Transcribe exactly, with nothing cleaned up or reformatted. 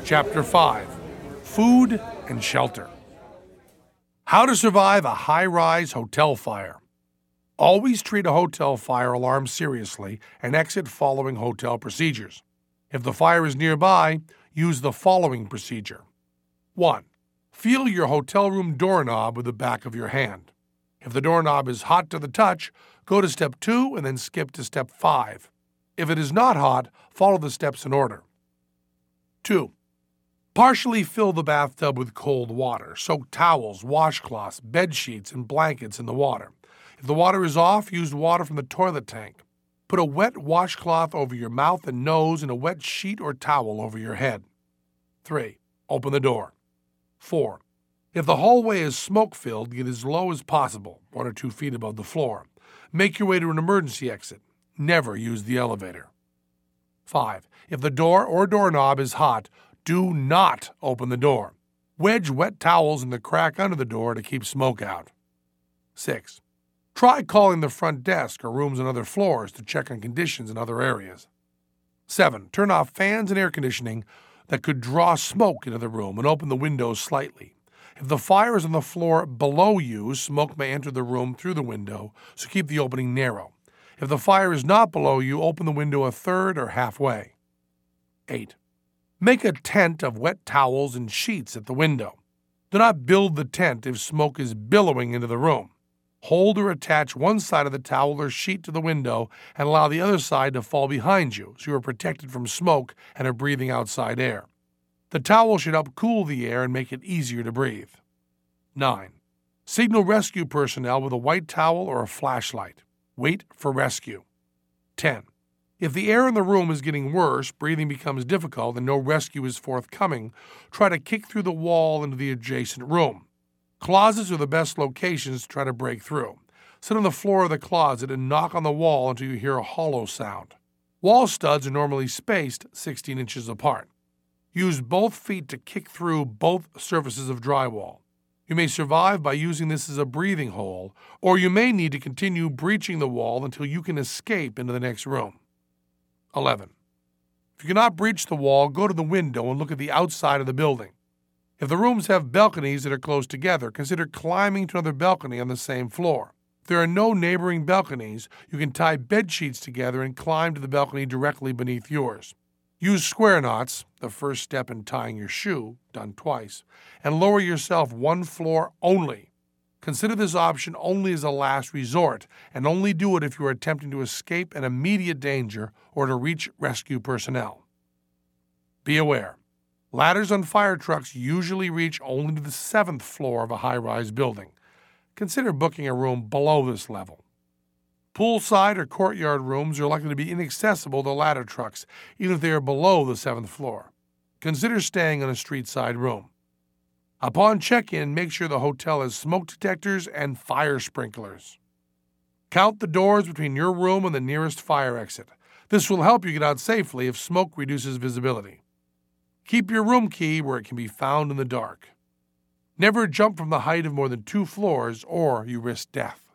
Chapter five. Food and Shelter. How to survive a high-rise hotel fire. Always treat a hotel fire alarm seriously and exit following hotel procedures. If the fire is nearby, use the following procedure. one. Feel your hotel room doorknob with the back of your hand. If the doorknob is hot to the touch, go to step two and then skip to step five. If it is not hot, follow the steps in order. two. Partially fill the bathtub with cold water. Soak towels, washcloths, bed sheets, and blankets in the water. If the water is off, use water from the toilet tank. Put a wet washcloth over your mouth and nose and a wet sheet or towel over your head. three. Open the door. four. If the hallway is smoke-filled, get as low as possible, one or two feet above the floor. Make your way to an emergency exit. Never use the elevator. five. If the door or doorknob is hot, do not open the door. Wedge wet towels in the crack under the door to keep smoke out. six. Try calling the front desk or rooms on other floors to check on conditions in other areas. seven. Turn off fans and air conditioning that could draw smoke into the room and open the windows slightly. If the fire is on the floor below you, smoke may enter the room through the window, so keep the opening narrow. If the fire is not below you, open the window a third or halfway. eight. Make a tent of wet towels and sheets at the window. Do not build the tent if smoke is billowing into the room. Hold or attach one side of the towel or sheet to the window and allow the other side to fall behind you so you are protected from smoke and are breathing outside air. The towel should help cool the air and make it easier to breathe. nine. Signal rescue personnel with a white towel or a flashlight. Wait for rescue. ten. If the air in the room is getting worse, breathing becomes difficult, and no rescue is forthcoming, try to kick through the wall into the adjacent room. Closets are the best locations to try to break through. Sit on the floor of the closet and knock on the wall until you hear a hollow sound. Wall studs are normally spaced sixteen inches apart. Use both feet to kick through both surfaces of drywall. You may survive by using this as a breathing hole, or you may need to continue breaching the wall until you can escape into the next room. eleven. If you cannot breach the wall, go to the window and look at the outside of the building. If the rooms have balconies that are close together, consider climbing to another balcony on the same floor. If there are no neighboring balconies, you can tie bed sheets together and climb to the balcony directly beneath yours. Use square knots, the first step in tying your shoe, done twice, and lower yourself one floor only. Consider this option only as a last resort, and only do it if you are attempting to escape an immediate danger or to reach rescue personnel. Be aware, ladders on fire trucks usually reach only to the seventh floor of a high-rise building. Consider booking a room below this level. Poolside or courtyard rooms are likely to be inaccessible to ladder trucks, even if they are below the seventh floor. Consider staying in a street-side room. Upon check-in, make sure the hotel has smoke detectors and fire sprinklers. Count the doors between your room and the nearest fire exit. This will help you get out safely if smoke reduces visibility. Keep your room key where it can be found in the dark. Never jump from the height of more than two floors or you risk death.